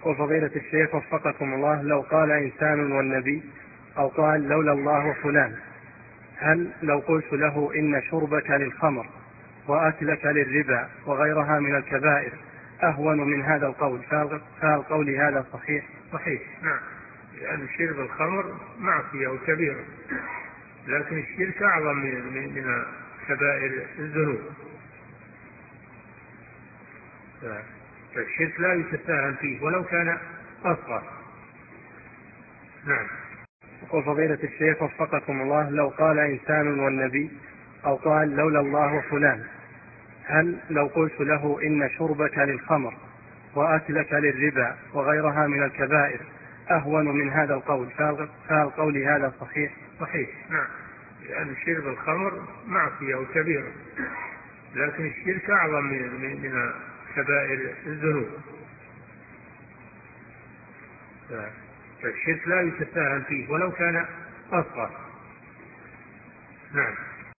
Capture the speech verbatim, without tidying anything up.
وفضيلة الشيخ وفقكم الله، لو قال إنسان والنبي أو قال لولا الله وفلان، هل لو قلت له إن شربك للخمر وأكلك للربا وغيرها من الكبائر أهون من هذا القول، فهل قولي هذا صحيح؟ صحيح، نعم، لأن شرب الخمر معصية وكبيرة، لكن الشرك أعظم من من كبائر الذنوب، فالشرك لا يتساهل فيه ولو كان أصغر. نعم. وفضيلة الشيخ وفقكم الله، لو قال إنسان والنبي أو قال لولا الله وفلان، هل لو قلت له إن شربك للخمر وأكلك للربا وغيرها من الكبائر أهون من هذا القول، فهل قولي هذا صحيح؟ صحيح، نعم، لأن شرب الخمر معصية وكبيرة، لكن الشرك أعظم من من كبائر الذنوب، فالشرك لا يتساهل فيه ولو كان أصغر. نعم.